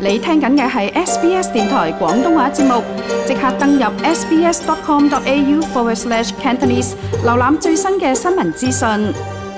你聽緊嘅係 SBS 電台廣東話節目，即刻登入 sbs.com.au/Cantonese 瀏覽最新嘅新聞資訊。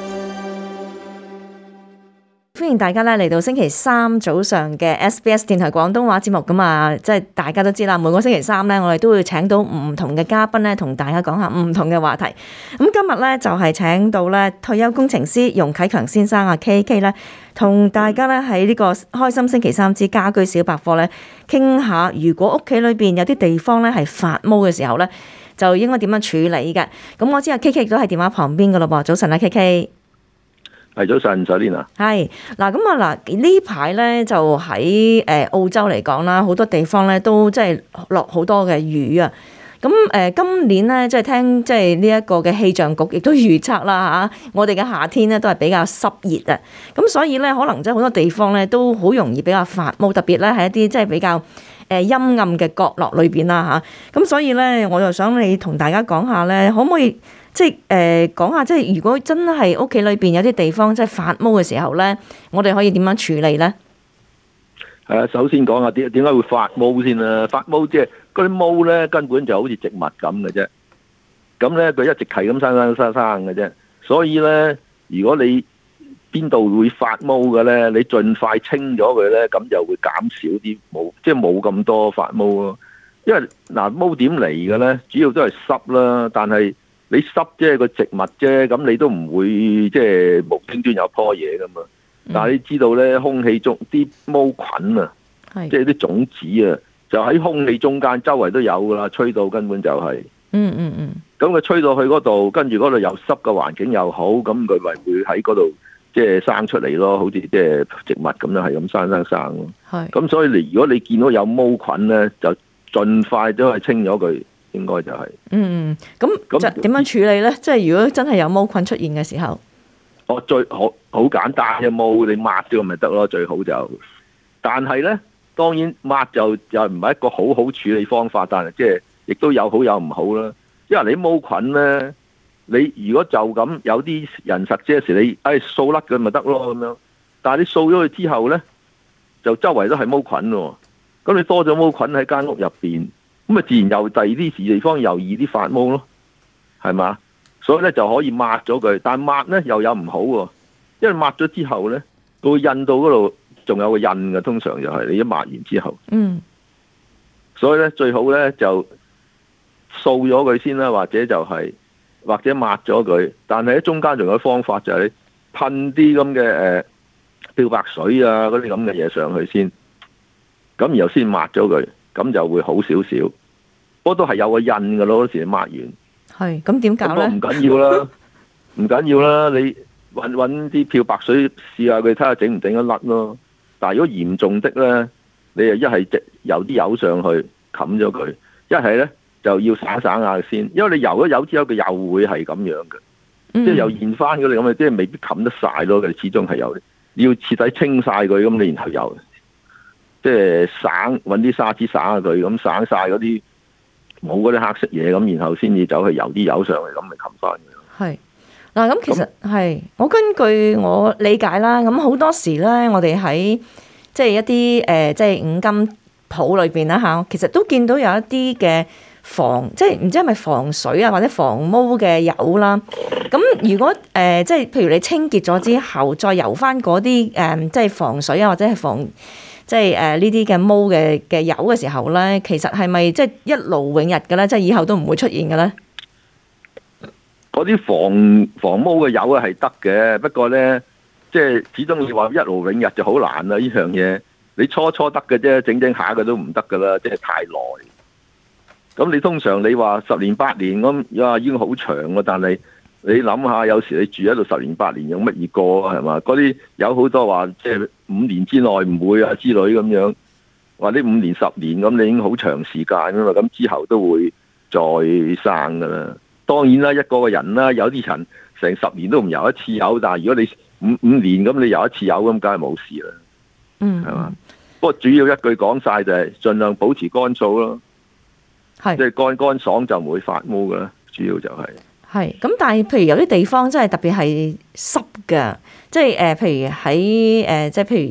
歡迎大家咧嚟到星期三早上嘅 SBS 電台廣東話節目咁啊！即係大家都知啦，每個星期三咧，我哋都會請到唔同嘅嘉賓咧，同大家講下唔同嘅話題。咁今日咧就係請到咧退休工程師容啟強先生啊 KK 咧，同大家咧喺呢個開心星期三之家居小百科咧，傾下如果屋企裏邊有啲地方咧係發毛嘅時候咧，就應該點樣處理嘅。咁我知啊 KK 亦都喺電話旁邊噶咯噃，早晨啊 KK。 係早晨，Selina。係嗱，咁啊嗱，呢排咧就喺澳洲嚟講啦，好多地方咧都即係落好多嘅雨啊。咁今年咧即係聽即係呢一個嘅氣象局亦都預測啦嚇，我哋嘅夏天咧都係比較濕熱啊。咁所以咧可能即係好多地方咧都好容易比較發毛，特別咧係一啲即係比較陰暗嘅角落裏邊啦嚇。咁所以咧我就想你同大家講下咧，可唔可以？即係講下，即係如果真係屋企裏邊有啲地方即係發毛嘅時候咧，我哋可以點樣處理咧？ 係啊，首先講下點解會發毛先啦。發毛即係嗰啲毛咧，根本就好似植物咁嘅啫。咁咧佢一直係咁生嘅啫。所以咧，如果你邊度會發毛嘅咧，你盡快清咗佢咧，咁就會減少啲毛，即係冇咁多發毛咯。因為嗱，毛點嚟嘅咧，主要都係濕啦，但係你濕即係個植物啫，咁你都唔會即係無端端有樖嘢噶嘛。但係你知道咧，空氣中啲毛菌啊，即係啲種子啊，就喺空氣中間周圍都有噶啦，吹到根本就係。咁佢吹到去嗰度，跟住嗰度又濕嘅環境又好，咁佢咪會喺嗰度即係生出嚟咯，好似即係植物咁樣係咁生咯。咁所以如果你見到有毛菌咧，就盡快都係清咗佢。應該就係， 咁就點樣處理咧？即係如果真係有毛菌出現嘅時候， 最好簡單嘅毛，你抹咗咪得咯，最好就。但係咧，當然抹就又唔係一個好好處理方法，但係即係亦都有好有唔好啦。因為你毛菌咧，你如果就咁有啲人實啫時，你掃甩佢咪得咯咁樣。但係你掃咗佢之後咧，就周圍都係毛菌咯。咁你多咗毛菌喺間屋入邊。咁啊，自然又第二啲地方又易啲發毛咯，係嘛？所以咧就可以抹咗佢，但係抹咧又有唔好喎，因為抹咗之後咧，佢會印到嗰度仲有個印嘅，通常就係你一抹完之後。所以咧最好咧就掃咗佢先啦，或者抹咗佢。但係喺中間仲有方法就係你噴啲咁嘅漂白水啊嗰啲咁嘅嘢上去先，咁然後先抹咗佢。咁就會好少少，不過都係有個印㗎咯。嗰時抹完， 係咁點搞咧？ 唔緊要啦，唔緊要啦。你揾啲漂白水試下佢，睇下整唔整得甩咯。但係如果嚴重的咧，你就一係油啲油上去冚咗佢，一係咧就要省下先，因為你油咗油之後，佢又會係咁樣嘅，即係又現翻嗰啲咁嘅，即係未必冚得晒咯。佢始終係有，要徹底清晒佢咁，你然後油。即係揾啲砂紙省下佢，咁省晒嗰啲冇嗰啲黑色嘢，咁然後先至走去油啲油上嚟，咁咪冚翻佢。 係嗱，咁其實係我根據我理解啦，咁好多時咧，我哋喺即係一啲即係五金鋪裏邊啦嚇，其實都見到有一啲嘅即係唔知係咪防水啊或者防毛嘅油啦。咁如果即係譬如你清潔咗之後，再油翻嗰啲即係防水啊或者係防即係呢啲嘅毛嘅油嘅時候咧，其實係咪即係一勞永逸嘅咧？即係以後都唔會出現嘅咧？ 嗰啲防毛嘅油啊係得嘅，不過咧即係始終你話一勞永逸就好難啦。呢樣嘢你初得嘅啫，整下嘅都唔得噶啦，即係太耐。咁你通常你話10年8年咁，已經好長喎。但係你諗下，有時你住喺度10年8年，有乜嘢過係嘛？嗰啲有好多話即係5年之內唔會啊之類咁樣，或者5年10年咁，你已經好長時間噶嘛。咁之後都會再生噶啦。當然啦，一個人啦，有啲人成10年都唔游一次油，但係如果你五年咁，你游一次油咁，梗係冇事啦。係嘛？不過主要一句講晒就係盡量保持乾燥咯。即係乾爽就唔會發毛噶啦。主要就係咁，但係譬如有啲地方真係特別係濕㗎，即係譬如喺即係譬如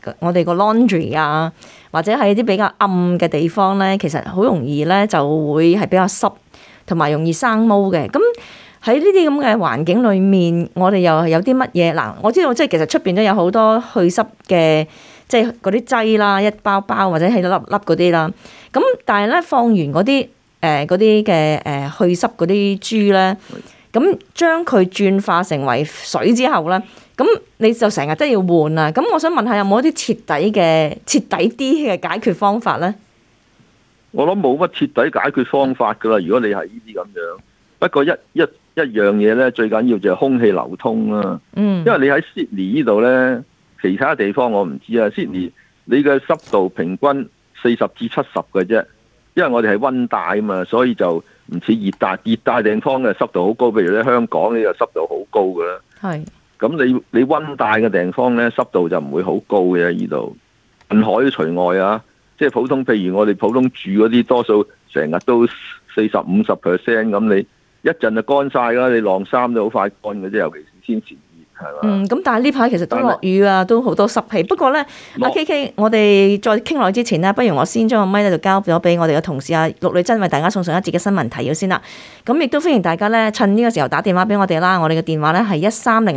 我哋個 laundry 啊，或者係啲比較暗嘅地方咧，其實好容易咧就會係比較濕，同埋容易生毛嘅。咁喺呢啲咁嘅環境裏面，我哋又有啲乜嘢？嗱，我知道即係其實出邊都有好多去濕嘅，即係嗰啲劑啦，一包包或者係粒粒嗰啲啦。咁但係咧放完嗰啲嘅去濕嗰啲珠咧，咁將佢轉化成為水之後咧，咁你就成日都要換啊！咁我想問下，有冇一啲徹底啲嘅解決方法咧？ 我諗冇乜徹底解決方法噶啦。如果你係呢啲咁樣，不過一樣嘢咧，最緊要就係空氣流通啦。因為你喺 Sydney 呢度咧，其他地方我唔知啊。Sydney 你嘅濕度平均40至70嘅啫。因為我哋係溫帶啊嘛，所以就唔似熱帶地方嘅濕度好高。譬如咧香港呢個濕度好高噶啦。係。咁你溫帶嘅地方咧，濕度就唔會好高嘅呢度。近海都除外啊，即係普通，譬如我哋普通住嗰啲，多數成日都40-50%咁，你一陣就乾晒啦。你晾衫都好快乾嘅啫，尤其是天時熱，係嘛？咁但係呢排其實都落雨啊，都好多濕氣。不過咧，阿 KK，我哋再傾落之前呢，不如我先將個咪咧就交咗俾我哋嘅同事阿陸女真為大家送上一節嘅新聞提要先啦。咁亦都歡迎大家咧趁呢個時候打電話俾我哋啦。我哋嘅電話咧係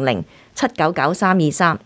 1300-799-323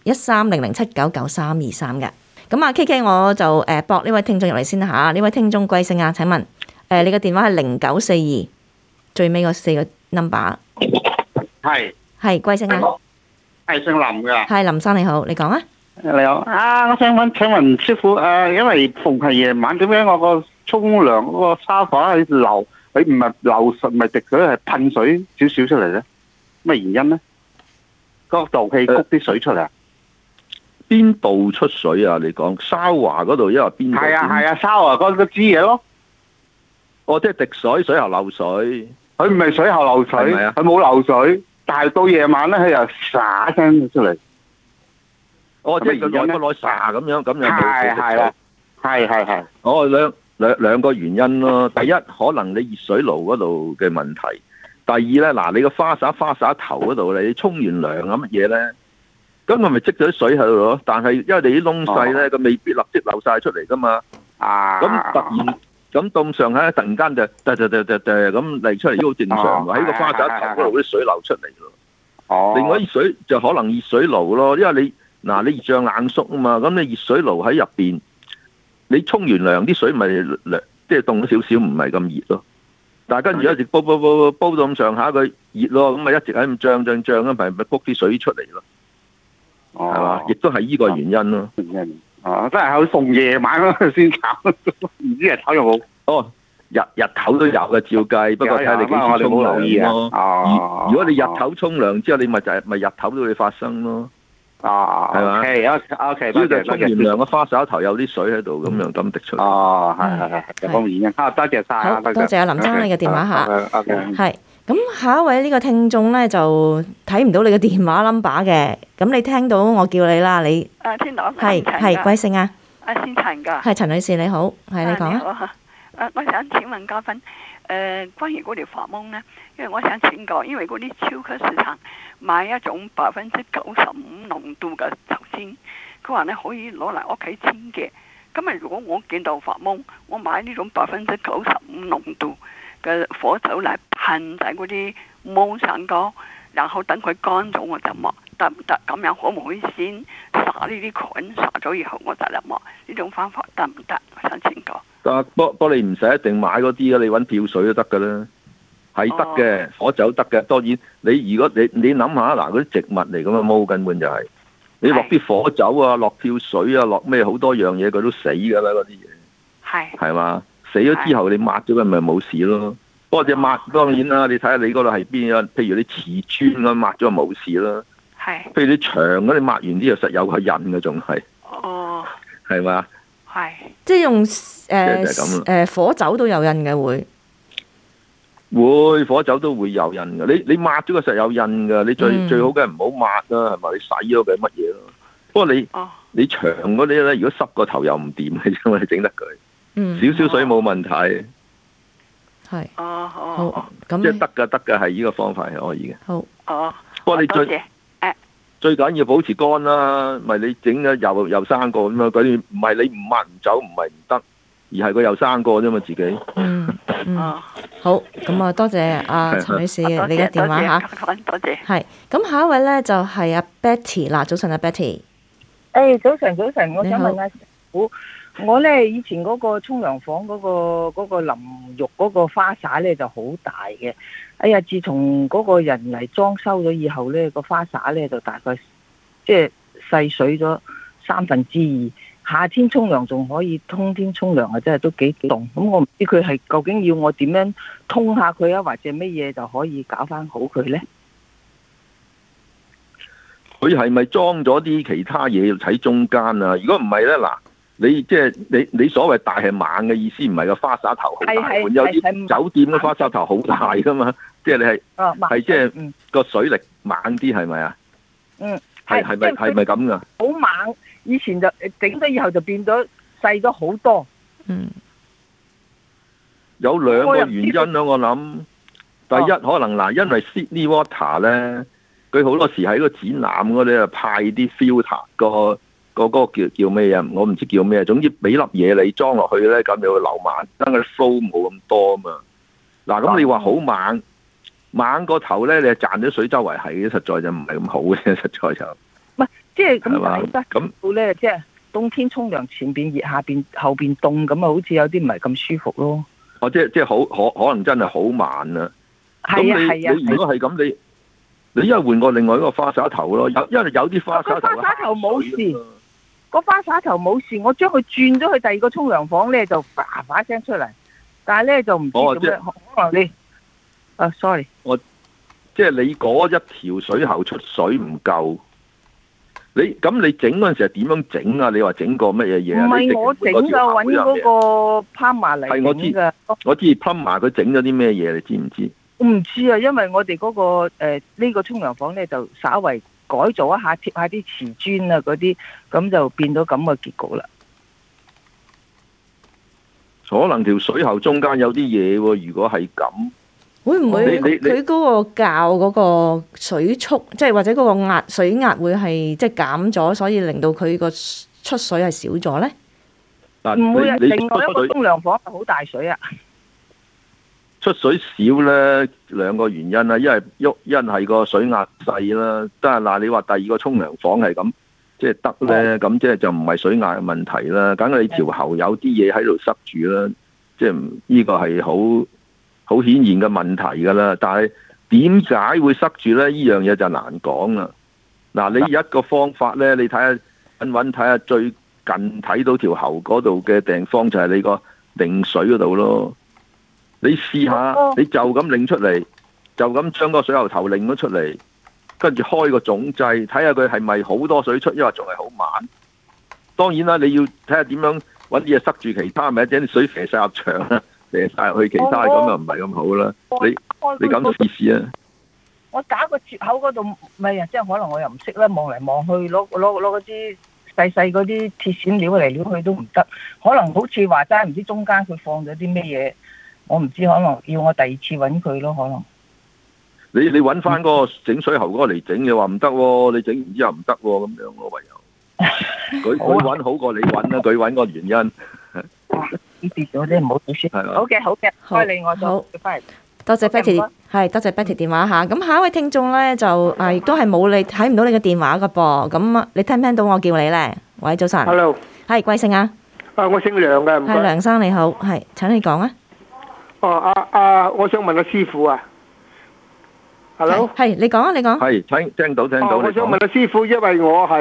1300-799-323嘅。咁啊 KK， 我就駁呢位聽眾入嚟先啦嚇。呢位聽眾貴姓啊？請問你嘅電話係0942最尾嗰4個 number。 係貴姓啊？ 係姓林㗎。係林生你好，你講啊。 你好啊，我想請問師傅因為逢係夜晚點解我個沖涼嗰個沙發係流，佢唔係流水，唔係滴水，係噴水少少出嚟咧？咩原因咧？嗰個導氣谷啲水出嚟。 邊度出水啊？你講沙華嗰度，因為邊度？係啊，沙華嗰支嘢咯。 哦，即係滴水，水喉漏水。 佢唔係水喉漏水，佢冇漏水，但係到夜晚咧，佢又灑聲出嚟。 哦，即係佢耐不耐灑咁樣，咁又冇。 係啦，係。 哦，兩個原因咯。第一，可能你熱水爐嗰度嘅問題。第二咧，嗱，你個花灑頭嗰度你沖完涼咁乜嘢咧？咁佢咪積咗啲水喺度咯？但係因為你啲窿細咧，佢未必立即流晒出嚟噶嘛。咁突然咁咁上下，突然間就咁嚟出嚟，都好正常。喺個花灑頭嗰度啲水流出嚟咯。另外熱水就可能熱水爐咯，因為你熱脹冷縮啊嘛。咁你熱水爐喺入邊，你沖完涼啲水咪即係凍咗少少，唔係咁熱咯。但係跟住一直煲到咁上下，佢熱咯，咁咪一直喺咁脹啊，咪谷啲水出嚟咯。係嘛？亦都係呢個原因咯。 真係喺逢夜晚先炒，唔知日頭有冇？ 日頭都有嘅，照計。不過睇你幾時沖涼咯。如果你日頭沖涼之後，你咪日頭都會發生咯。係嘛 ？OK， 所以就沖完涼個花灑頭有啲水喺度，咁樣咁滴出嚟。 係，有咁原因。多謝晒。 好，多謝阿林生你嘅電話嚇。 OK。 係。咁下一位呢個聽眾咧就睇唔到你嘅電話 number 嘅，咁你聽到我叫你啦，你聽到係貴姓啊？ 姓陳㗎。 係陳女士你好，係你講啊。我想請問嘉賓，關於嗰條發夢咧，因為我想請教，因為嗰啲超級市場買一種95%濃度嘅酒精，佢話咧可以攞嚟屋企清嘅。咁啊，如果我見到發夢，我買呢種95%濃度嘅火酒嚟噴喺嗰啲毛上高，然後等佢乾咗我就抹，得唔得？咁樣可唔可以先殺呢啲菌，殺咗以後我再嚟抹？呢種方法得唔得？我想請教。 不過你唔使一定買嗰啲啊，你揾漂水都得噶啦，係得嘅，火酒得嘅。當然你如果你諗下嗱，嗰啲植物嚟咁啊，毛根本就係你落啲火酒啊，落漂水啊，落咩好多樣嘢，佢都死噶啦嗰啲嘢。係嘛？死咗之後你抹咗佢咪冇事咯。不過隻抹當然啦，你睇下你嗰度係邊啊？譬如你瓷磚咁抹咗就冇事啦。譬如你牆嗰啲抹完啲又實有個印嘅，仲係。係嘛？ 即係用火酒都有印嘅會火酒都會有印嘅。你抹咗個實有印嘅，你最好嘅唔好抹啦，係咪？你洗咗佢乜嘢咯？不過你牆嗰啲咧，如果濕個頭又唔掂嘅，因為你整得佢。少少水冇問題， 係好咁即係得㗎，係呢個方法係可以嘅。 好不過你最緊要保持乾啦，咪你整咗又生過咁樣嗰啲，唔係你唔抹唔走，唔係唔得，而係佢又生過啫嘛自己。 好，咁啊多謝阿陳女士你嘅電話嚇， 多謝。 係，咁下一位咧就係阿 Betty 啦，早晨阿 Betty。 早晨，我想問下師傅，我咧以前嗰個沖涼房嗰個淋浴嗰個花灑咧就好大嘅，哎呀，自從嗰個人嚟裝修咗以後咧，個花灑咧就大概即係細水咗2/3。夏天沖涼仲可以，冬天沖涼啊真係都幾凍。咁我唔知佢係究竟要我點樣通下佢啊，或者乜嘢就可以搞翻好佢咧？ 佢係咪裝咗啲其他嘢喺中間啊？如果唔係咧，嗱，你即係你所謂大係猛嘅意思，唔係個花灑頭好大，有啲酒店嘅花灑頭好大噶嘛，即係你係即係個水力猛啲，係咪啊？係咪咁噶？ 好猛，以前就整咗以後就變咗細咗好多。 有兩個原因啦，我諗。第一可能嗱，因為 Sydney Water 咧。佢好多時喺個展覽嗰啲派啲 filter 個叫咩嘢？我唔知叫咩。總之俾粒嘢你裝落去咧，咁就會流慢，等佢 flow 冇咁多啊嘛。嗱，咁你話好猛個頭咧，你係賺咗水周圍係嘅，實在就唔係咁好嘅，實在就唔係即係咁咁咧，即係冬天沖涼前邊熱，下邊後邊凍，咁啊，好似有啲唔係咁舒服咯。 即係好可能真係好慢啊。係啊。你如果係咁你因為換過另外一個花灑頭咯，因為有啲花灑頭冇事，個花灑頭冇事，我將佢轉咗去第二個沖涼房咧，就叭叭聲出嚟，但係咧就唔知咁樣，可能你sorry， 即係你嗰一條水喉出水唔夠，你整嗰陣時係點樣整啊？你話整過乜嘢嘢啊？ 唔係我整噶，搵嗰個 plumber 嚟整噶。 我知 plumber 佢整咗啲咩嘢，你知唔知？ 我唔知啊，因為我哋嗰個呢個沖涼房咧就稍為改造一下，貼下啲瓷磚啊嗰啲，咁就變到咁嘅結局啦。 可能條水喉中間有啲嘢喎，如果係咁， 會唔會佢嗰個校嗰個水速，即係或者嗰個水壓會係即係減咗，所以令到佢個出水係少咗咧？ 唔會啊，另外一個沖涼房係好大水啊。 出水少咧，兩個原因啦，一係個水壓細啦，但係嗱，你話第二個沖涼房係咁，即係得咧，咁即係就唔係水壓嘅問題啦。梗係你條喉有啲嘢喺度塞住啦，即係呢個係好顯然嘅問題噶啦。但係點解會塞住咧？呢樣嘢就難講啦。嗱，你一個方法咧，你睇下睇下最近睇到條喉嗰度嘅地方就係你個擰水嗰度咯。你試下，你就咁擰出嚟，就咁將個水喉頭擰咗出嚟，跟住開個總掣，睇下佢係咪好多水出，抑或仲係好慢。當然啦，你要睇下點樣搵啲嘢塞住其他，咪將啲水射晒入牆啦，射晒入去其他，咁又唔係咁好啦。你咁試試啊！ 我打個接口嗰度，唔係啊，即係可能我又唔識啦，望嚟望去，攞嗰啲細嗰啲鐵線撩嚟撩去都唔得，可能好似話齋，唔知中間佢放咗啲咩嘢。我唔知，可能要我第二次揾佢咯，可能。你揾翻嗰個整水喉嗰個嚟整，你話唔得喎，你整完之後唔得喎，咁樣我唯有。佢揾好過你揾啦，佢揾個原因。 跌咗啫，唔好意思。好嘅，好嘅，開你我就翻嚟。 多謝 Betty， 係多謝 Betty 電話嚇。咁下一位聽眾咧就亦都係冇你睇唔到你嘅電話噶噃。咁你聽唔聽到我叫你咧？喂，早晨。 Hello。 係貴姓啊？ 我姓梁嘅。 係梁生你好，係請你講啊。 我想問阿師傅啊。Hello。係你講啊，你講。 係聽到。 我想問阿師傅，因為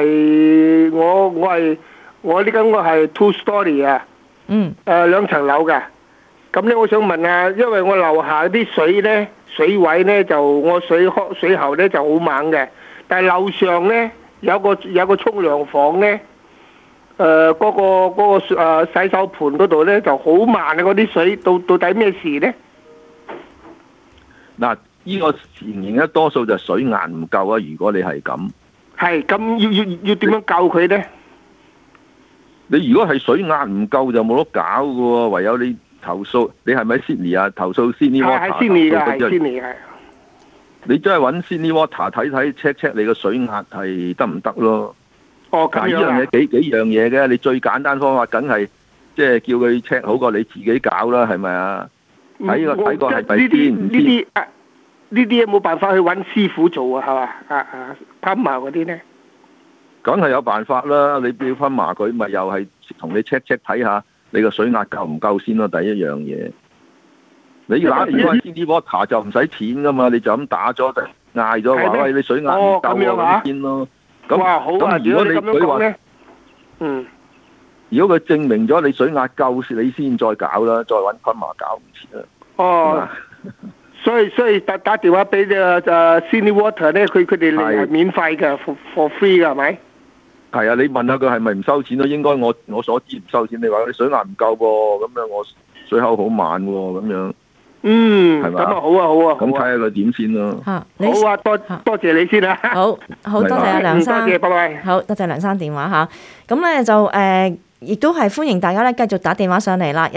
我呢間屋係 two story 啊。2層樓嘅。咁咧，我想問啊，因為我樓下啲水位咧就我水喉咧就好猛嘅，但係樓上咧有個沖涼房咧，嗰個洗手盆嗰度咧就好慢啊！嗰啲水到底咩事咧？ 嗱，呢個情形咧多數就水壓唔夠啊！如果你係咁， 係咁要點樣救佢咧？ 你如果係水壓唔夠就冇得搞㗎喎，唯有你投訴。你係咪 Sydney 啊？投訴 Sydney Water。 係 Sydney 㗎，係 Sydney 係。 你真係揾 Sydney Water 睇睇 check 你個水壓係得唔得咯？ 哦，咁樣啊！ 呢樣嘢幾樣嘢嘅，你最簡單方法梗係即係叫佢 check 好過你自己搞啦，係咪啊？睇個係咪先？ 呢啲有冇辦法去揾師傅做啊？係嘛？plumber嗰啲咧， 梗係有辦法啦！你要plumber佢咪又係同你 check 睇下你個水壓夠唔夠先咯。第一樣嘢，你打電話 Sydney Water 就唔使錢噶嘛，你就咁打咗嗌咗話喂，你水壓唔夠啊咁先咯。咁好啊！ 如果你佢話如果佢證明咗你水壓夠，你先再搞啦，再揾plumber搞唔切啦。 哦。所以打電話俾Sydney Water 咧，佢哋嚟係免費嘅 for free 嘅係咪？ 係啊，你問下佢係咪唔收錢咯？應該我所知唔收錢。你話你水壓唔夠噃，咁樣我水口好慢喎，咁樣。係嘛？ 咁啊好啊。 咁睇下佢點先咯。 好啊，多謝你先啊。 好多謝阿梁生。 多謝，拜拜。 好多謝梁生電話嚇。咁咧就亦都係歡迎大家咧繼續打電話上嚟啦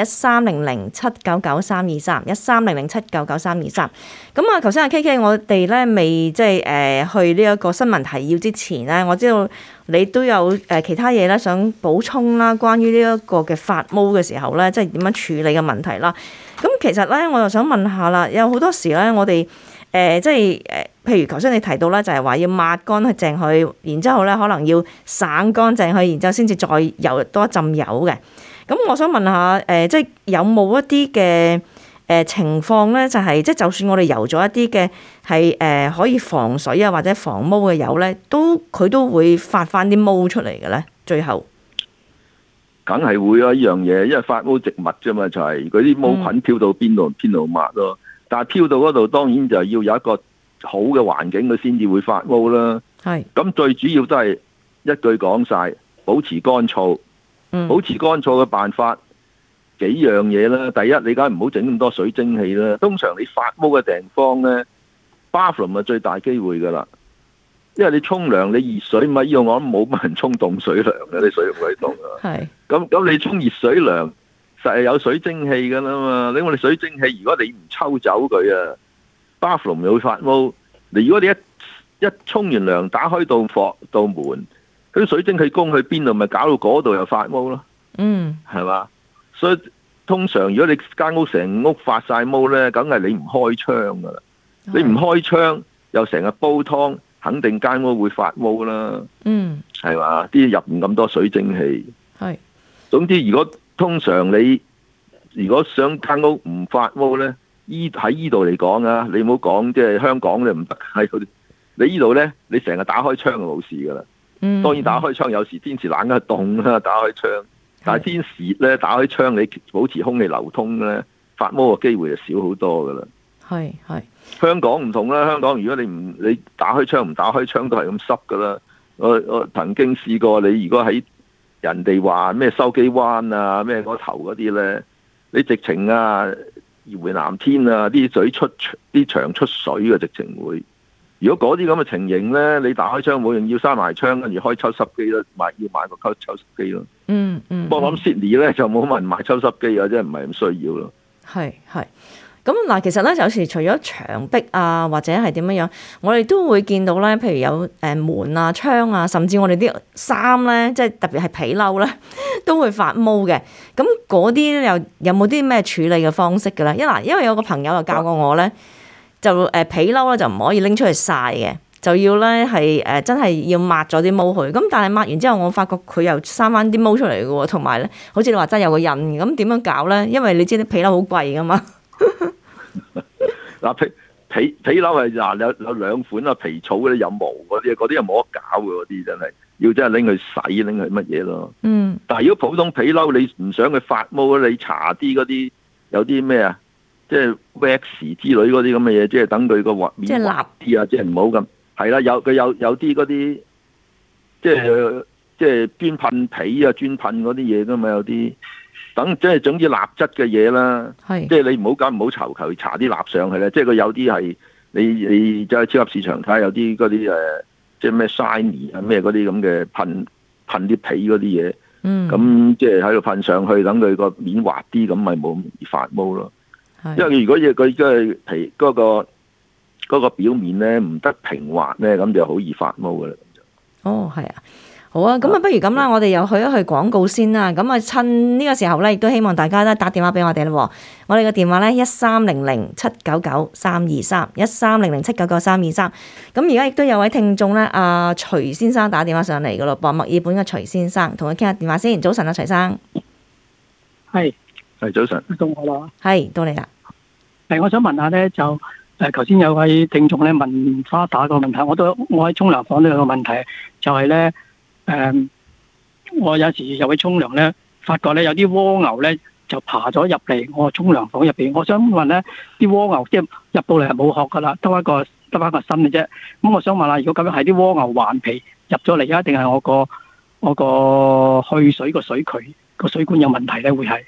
，1300-799-323，1300-799-323。咁啊，頭先阿 KK 我哋咧未即係去呢一個新聞提要之前咧，我知道你都有其他嘢咧想補充啦，關於呢一個嘅發毛嘅時候咧，即係點樣處理嘅問題啦。咁其實咧，我又想問下啦，有好多時咧，我哋即係譬如頭先你提到咧，就係話要抹乾去淨佢，然之後咧可能要省乾淨佢，然之後先至再油多一浸油嘅。咁我想問下即係有冇一啲嘅情況咧，就係即係就算我哋油咗一啲嘅係可以防水啊或者防毛嘅油咧，佢都會發翻啲毛出嚟嘅咧，最後。 梗係會啊！呢樣嘢，因為發毛植物啫嘛，就係嗰啲毛菌飄到邊度抹咯。但係飄到嗰度，當然就要有一個好嘅環境，佢先至會發毛啦。係。咁最主要都係一句講晒，保持乾燥。保持乾燥嘅辦法幾樣嘢啦。第一，你梗係唔好整咁多水蒸氣啦。通常你發毛嘅地方咧 bathroom 係最大機會噶啦。因為你沖涼你熱水嘛，呢個我諗冇乜人沖凍水涼嘅，你水用喺度啊。係。咁你沖熱水涼，實係有水蒸氣噶啦嘛。你我哋水蒸氣，如果你唔抽走佢啊 ，bathroom 又會發毛。如果你一沖完涼，打開道門，嗰啲水蒸氣供去邊度，咪搞到嗰度又發毛咯。係嘛？所以通常如果你間屋成屋發晒毛咧，梗係你唔開窗噶啦。你唔開窗，又成日煲湯。肯定間屋會發毛啦，係嘛？啲入面咁多水蒸氣，係。總之，通常你如果想間屋唔發毛咧，喺依度嚟講啊，你唔好講即係香港就唔得，你依度咧，你成日打開窗就冇事噶啦。當然打開窗有時天時冷啊凍啦，打開窗。但係天時咧，打開窗你保持空氣流通咧，發毛嘅機會就少好多噶啦。係。香港唔同啦，香港如果你打開窗唔打開窗都係咁濕噶啦。我曾經試過，你如果喺人哋話咩筲箕灣啊咩嗰頭嗰啲咧，你直情啊搖回南天啊啲牆出水嘅直情會。如果嗰啲咁嘅情形咧，你打開窗冇用，要閂埋窗跟住開抽濕機啦，要買個抽濕機咯。不過我諗 Sydney 咧就冇乜人買抽濕機啊，即係唔係咁需要咯。係。 咁嗱，其實咧有時除咗牆壁啊，或者係點樣，我哋都會見到咧，譬如有門啊、窗啊，甚至我哋啲衫咧，即係特別係皮褸咧，都會發毛嘅。咁嗰啲又有冇啲咩處理嘅方式嘅咧？因為有個朋友就教過我咧，就皮褸咧就唔可以拎出去曬嘅，就要咧係真係要抹咗啲毛去。咁但係抹完之後，我發覺佢又生翻啲毛出嚟嘅喎，同埋咧，好似你話真係有個印嘅。咁點樣搞咧？因為你知啲皮褸好貴噶嘛。 嗱皮褸係有兩款啊，皮草嗰啲有毛嗰啲又冇得搞嘅，嗰啲真係要真係拎去洗拎去乜嘢咯。但係如果普通皮褸你唔想佢發毛，你搽啲嗰啲有啲咩啊，即係 wax 之類嗰啲咁嘅嘢，即係等佢個面即係滑啲啊，即係唔好咁係啦。佢有啲嗰啲即係專噴皮啊，專噴嗰啲嘢噶嘛，有啲。即係總之蠟質嘅嘢啦，即係你唔好求搽啲蠟上去咧。即係佢有啲係你就喺超級市場睇下有啲嗰啲即係咩 shiny 啊咩嗰啲咁嘅噴啲皮嗰啲嘢，咁即係喺度噴上去，等佢個面滑啲，咁咪冇咁易發毛咯。因為如果佢即係皮嗰個嗰個表面咧唔得平滑咧，咁就好易發毛噶啦。 哦，係啊。好啊，咁啊，不如咁啦，我哋又去一去廣告先啦。咁啊，趁呢個時候咧，亦都希望大家咧打電話俾我哋啦。我哋嘅電話咧1300-799-323，1300-799-323。咁而家亦都有位聽眾咧，阿徐先生打電話上嚟噶咯，墨爾本嘅徐先生，同佢傾下電話先。早晨啊，徐生。 係早晨。 到我啦。 係到你啦。 我想問下咧，就頭先有位聽眾咧問花灑個問題，我喺沖涼房都有個問題，就係咧。我有時入去沖涼咧，發覺咧有啲蝸牛咧就爬咗入嚟我沖涼房入邊。我想問咧，啲蝸牛即係入到嚟係冇殼噶啦，得翻個身嘅啫。咁我想問下，如果咁樣係啲蝸牛環皮入咗嚟啊，定係我個去水個水渠個水管有問題咧？會係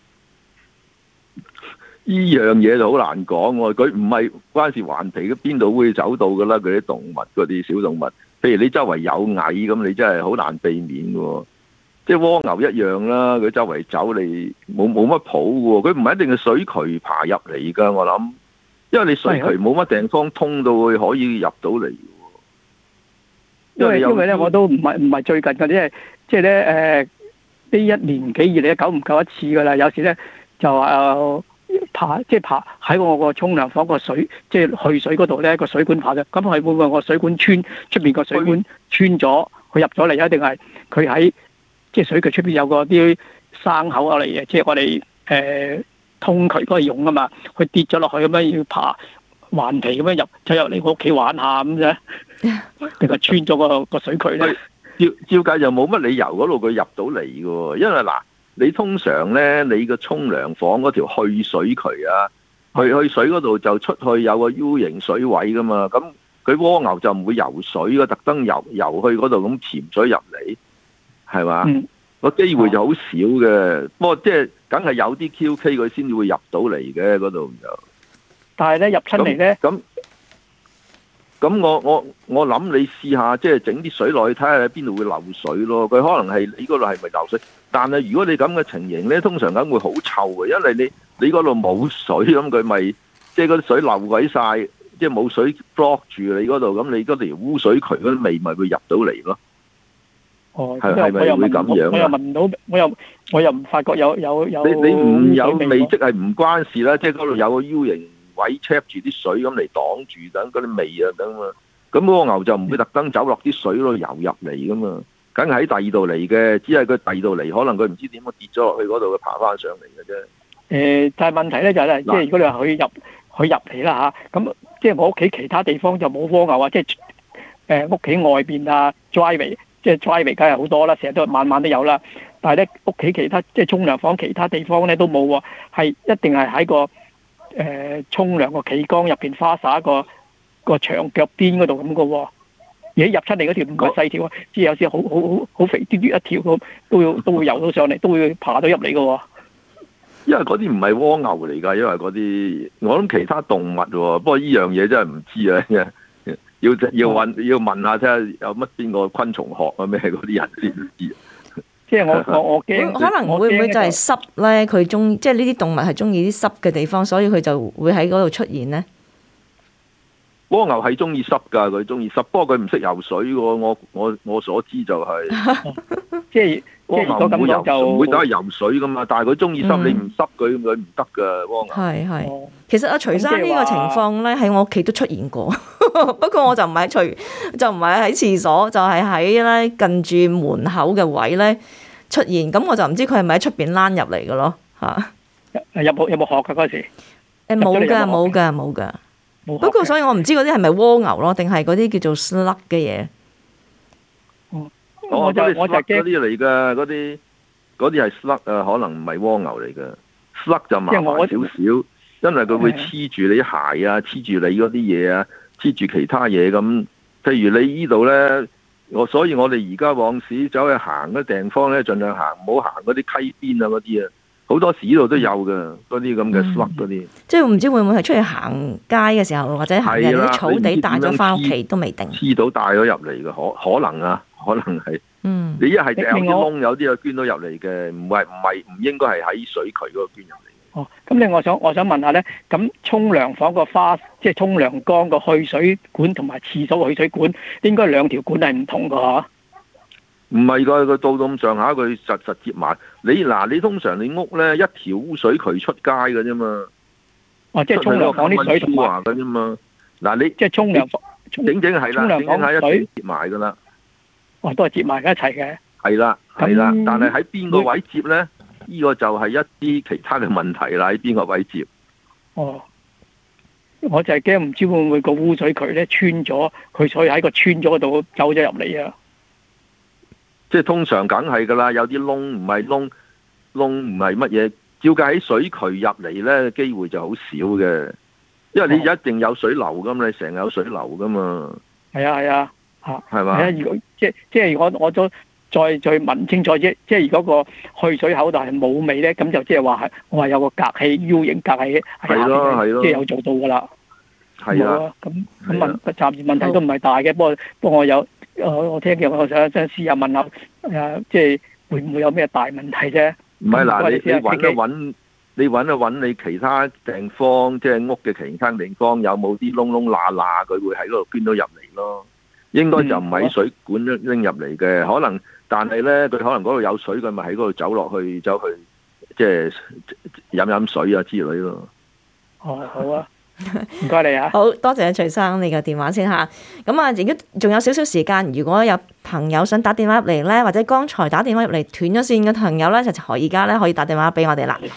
呢樣嘢就好難講喎，佢唔係關事環皮，邊度會走到噶啦？佢啲動物嗰啲小動物。譬如你周圍有蟻咁，你真係好難避免嘅。即係蝸牛一樣啦，佢周圍走你冇乜譜嘅。佢唔係一定係水渠爬入嚟噶，我諗，因為你水渠冇乜地方通到佢可以入到嚟。 因為咧，我都唔係最近嘅，即係咧呢一年幾以嚟久唔夠一次噶啦。有時咧就爬喺我個沖涼房個水，即係去水嗰度咧個水管爬咗，咁係會唔會我水管穿出邊個水管穿咗，佢入咗嚟啊？定係佢喺即係水渠出邊有個啲生口嚟嘅，即係我哋通渠嗰個用啊嘛，佢跌咗落去咁樣要爬環皮咁樣走入嚟我屋企玩下咁啫，定係穿咗個水渠咧？ 照計就冇乜理由嗰度佢入到嚟嘅，因為嗱。你通常咧，你個沖涼房嗰條去水渠啊，去水嗰度就出去有個 U 型水位噶嘛，咁佢蝸牛就唔會游水嘅，特登游去嗰度咁潛水入嚟，係嘛？個機會就好少嘅，不過即係梗係有啲 QK 佢先至會入到嚟嘅嗰度就。 但係咧入親嚟咧， 咁我諗你試下，即係整啲水落去睇下喺邊度會漏水咯。佢可能係你嗰度係咪漏水？但係如果你咁嘅情形咧，通常梗會好臭嘅，因為你嗰度冇水，咁佢咪即係嗰啲水漏鬼晒，即係冇水 block 住你嗰度，咁你嗰條污水渠嗰啲味咪會入到嚟咯。 哦， 係咪會咁樣？ 我又聞唔到，我又唔發覺有。 你唔有味即係唔關事啦，即係嗰度有個 U 型位 trap 住啲水咁嚟擋住，等嗰啲味啊等嘛。咁嗰個牛就唔會特登走落啲水嗰度游入嚟噶嘛。梗係喺第二度嚟嘅，只係佢第二度嚟，可能佢唔知點樣跌咗落去嗰度，佢爬翻上嚟嘅啫。 但係問題咧就係咧，即係如果你話佢入嚟啦嚇，咁即係我屋企其他地方就冇蝸牛啊，即係屋企外邊啊 driveway， 即係 driveway 梗係好多啦，成日都晚晚都有啦。但係咧屋企其他即係沖涼房其他地方咧都冇喎，係一定係喺個沖涼個企缸入邊花灑個牆腳邊嗰度咁嘅喎。而入出嚟嗰條唔係細條啊，即係有時好肥嘟嘟一條咁，都會游到上嚟，都會爬到入嚟嘅喎。 因為嗰啲唔係蝸牛嚟㗎，因為嗰啲我諗其他動物喎。不過呢樣嘢真係唔知啊，要問下睇下有乜邊個昆蟲學啊咩嗰啲人先知。 即係我驚， 可能會唔會就係濕咧？佢中即係呢啲動物係中意啲濕嘅地方，所以佢就會喺嗰度出現咧。 蝸牛係中意濕㗎，佢中意濕，不過佢唔識游水喎。我所知就係， 即係蝸牛唔會走去游水㗎嘛。但係佢中意濕，你唔濕佢唔得㗎。蝸牛係，其實阿徐生呢個情況咧喺我屋企都出現過，不過我就唔係喺廁所，就係喺咧近住門口嘅位咧出現。咁我就唔知佢係咪喺出邊躝入嚟嘅咯嚇。 有冇殼㗎嗰時？ 冇㗎。不過所以我唔知嗰啲係咪蝸牛咯，定係嗰啲叫做 slug 嘅嘢。 我就驚嗰啲嚟㗎，嗰啲係 slug 啊，可能唔係蝸牛嚟㗎。slug 就麻煩少少，因為佢會黐住你鞋啊，黐住你嗰啲嘢啊，黐住其他嘢咁。譬如你呢度咧，所以我哋而家往時走去行嗰地方咧，盡量行，唔好行嗰啲溪邊啊嗰啲啊。好多時呢度都有㗎，嗰啲咁嘅 slug 嗰啲。即係唔知會唔會係出去行街嘅時候，或者行人啲草地帶咗翻屋企都未定。 黐到帶咗入嚟嘅，可能啊，可能係。你一係就有啲窿，有啲又捐到入嚟嘅，唔應該係喺水渠嗰度捐入嚟。 哦，咁另外我想問下咧，咁沖涼房個即係沖涼缸個去水管同埋廁所個去水管，應該兩條管係唔同㗎嗬？ 唔係㗎，佢到咁上下，佢實接埋。你通常你屋咧一條污水渠出街㗎啫嘛。 哦，即係沖涼房啲水同埋㗎啫嘛。嗱，你即係沖涼房整係啦，整係一齊接埋㗎啦。 哦，都係接埋一齊嘅。係啦，但係喺邊個位接咧？呢個就係一啲其他嘅問題啦。喺邊個位接？ 哦，我就係驚唔知會唔會個污水渠咧穿咗，佢所以喺個穿咗嗰度走咗入嚟啊！ 即係通常梗係噶啦，有啲窿唔係窿唔係乜嘢，照計喺水渠入嚟咧，機會就好少嘅，因為你一定有水流噶嘛，你成日有水流噶嘛。係啊，嚇係嘛？係啊，如果即係我都再問清楚啫，即係如果個去水口度係冇味咧，咁就即係話係我係有個隔氣 U 型隔氣喺下邊，即係有做到噶啦。係啊，咁暫時問題都唔係大嘅，不過我聽嘅，我想試下問下，即係會唔會有咩大問題啫？唔係嗱，你揾一揾你其他地方，即係屋嘅其他地方有冇啲窿窿罅罅，佢會喺嗰度捐到入嚟咯。應該就唔係喺水管拎入嚟嘅，可能，但係咧佢可能嗰度有水，佢咪喺嗰度走去，即係飲水啊之類咯。哦，好啊。唔該你啊！ 好多謝徐生你嘅電話先嚇。咁啊，如果仲有少少時間，如果有朋友想打電話入嚟咧，或者剛才打電話入嚟斷咗線嘅朋友咧，就而家咧可以打電話俾我哋啦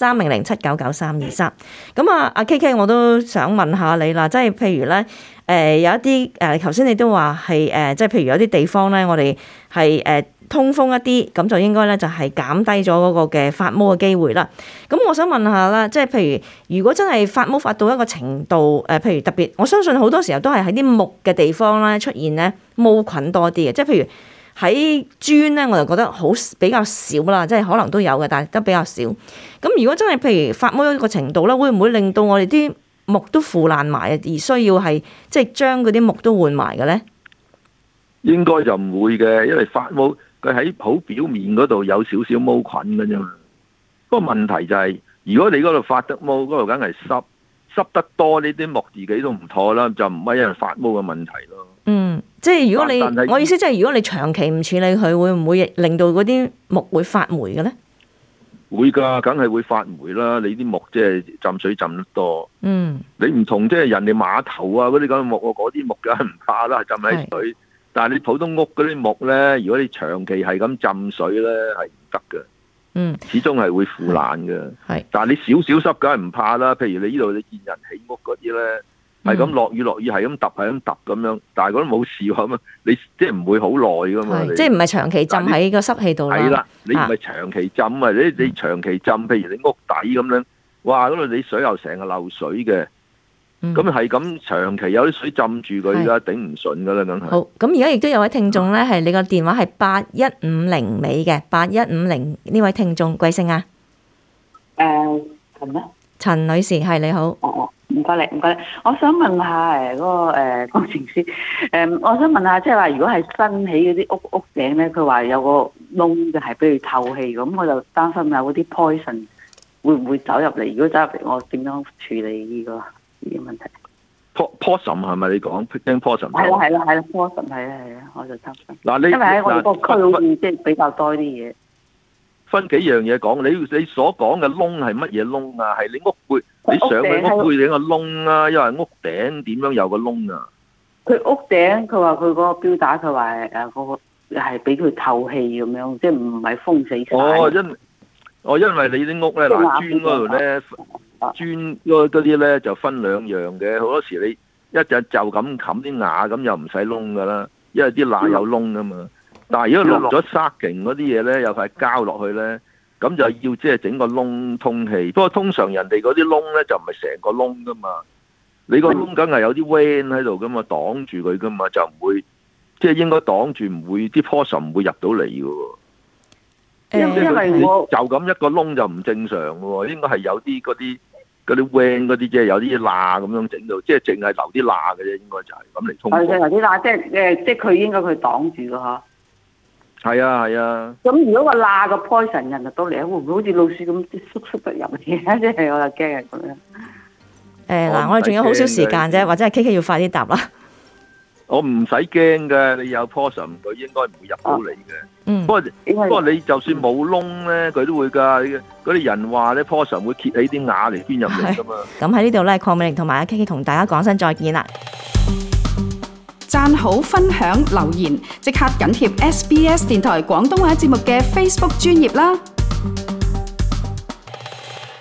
，1300799323。咁啊，阿 KK 我都想問下你啦，即係譬如咧，有一啲頭先你都話係即係譬如有啲地方咧，我哋係通風一啲，咁就應該咧就係減低咗嗰個嘅發毛嘅機會啦。咁我想問下啦，即係譬如如果真係發毛發到一個程度，譬如特別，我相信好多時候都係喺啲木嘅地方咧出現咧毛菌多啲嘅，即係譬如喺磚咧，我就覺得比較少啦，即係可能都有嘅，但係都比較少。咁如果真係譬如發毛一個程度咧，會唔會令到我哋啲木都腐爛埋啊？而需要係即係將嗰啲木都換埋嘅咧？ 應該就唔會嘅，因為發毛佢喺好表面嗰度有少少毛菌嘅啫嘛。不過問題就係，如果你嗰度發得毛，嗰度梗係濕得多，呢啲木自己都唔妥啦，就唔係因為發毛嘅問題咯。 即係如果我意思即係如果你長期唔處理佢，會唔會令到嗰啲木會發霉嘅咧？ 會㗎，梗係會發霉啦！你啲木即係浸水浸得多。你唔同即係人哋碼頭啊嗰啲咁嘅木，嗰啲木梗係唔怕啦，浸喺水。但係你普通屋嗰啲木咧，如果你長期係咁浸水咧，係唔得嘅。始終係會腐爛嘅。但係你少少濕梗係唔怕啦。譬如你呢度你見人起屋嗰啲咧，係咁落雨係咁揼咁樣，但係嗰啲冇事咁，你即係唔會好耐噶嘛。 即係唔係長期浸喺個濕氣度啦。係啦， 你唔係長期浸啊！你長期浸，譬如你屋底咁樣，哇！嗰度你水又成日漏水嘅。咁係咁長期有啲水浸住佢，而家頂唔順噶啦，梗係。 好，咁而家亦都有位聽眾咧，係你個電話係8150尾嘅8150呢位聽眾貴姓啊？ 陳咩？ 陳女士係你好。 唔該你，我想問下嗰個工程師，我想問下，即係話如果係新起嗰啲屋頂咧，佢話有個窿就係俾佢透氣咁，我就擔心有嗰啲 poison 會唔會走入嚟？如果走入嚟，我點樣處理呢個問題 ？possum 係咪你講 possum？ 係啦 possum 係啊，我就擔心。 嗱， 因為喺我哋個區好似即係比較多啲嘢。 分幾樣嘢講，你所講嘅窿係乜嘢窿啊？係你屋背，你上去屋背整個窿啊？因為屋頂點樣有個窿啊？ 佢屋頂佢話佢嗰個標打，佢話嗰個係俾佢透氣咁樣，即係唔係封死晒。因為你啲屋咧，嗱磚嗰度咧，磚嗰啲咧就分兩樣嘅。好多時你一隻就咁冚啲瓦咁，又唔使窿噶啦，因為啲瓦有窿噶嘛。但係如果落咗沙勁嗰啲嘢咧，有塊膠落去咧，咁就要即係整個窿通氣。不過通常人哋嗰啲窿咧就唔係成個窿噶嘛，你個窿梗係有啲 van 喺度噶嘛，擋住佢噶嘛，就唔會即係應該擋住，唔會啲 possum 唔會入到嚟嘅喎。因為我就咁一個窿就唔正常嘅喎，應該係有啲嗰啲 van 嗰啲即係有啲罅咁樣整到，即係淨係留啲罅嘅啫，應該就係咁嚟通。係有啲罅，即係佢應該佢擋住嘅嗬。 係啊係啊。 咁如果個罅個 poison 人入到嚟，會唔會好似老鼠咁縮得入嚟？即係我就驚咁樣。 嗱，我哋仲有好少時間啫，或者係 KK 要快啲答啦。 我唔使驚嘅，你有 poison 佢應該唔會入到嚟嘅。不過你就算冇窿咧，佢都會㗎。嗰啲人話咧 poison 會揭起啲牙嚟捐入嚟㗎嘛。 咁喺呢度咧，鄺美玲同埋阿 KK 同大家講聲再見啦。 讚好、分享、留言，即刻緊貼SBS 電台廣東話節目嘅 Facebook 專頁啦。